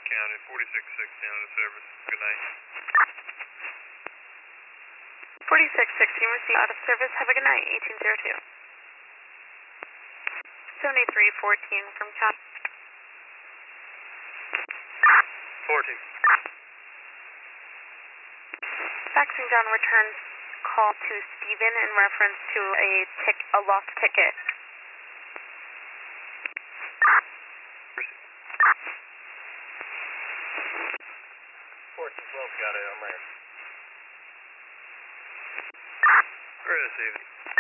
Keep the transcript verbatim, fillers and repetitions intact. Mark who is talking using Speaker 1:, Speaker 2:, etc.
Speaker 1: County, forty-six sixteen out of service. Good night.
Speaker 2: forty-six sixteen received out of service. Have a good night. eighteen oh two. seventy-three fourteen from Cap.
Speaker 1: fourteen.
Speaker 2: Faxing down return call to Stephen in reference to a tic a lost ticket.
Speaker 1: fourteen twelve, got it, I'm right. Received.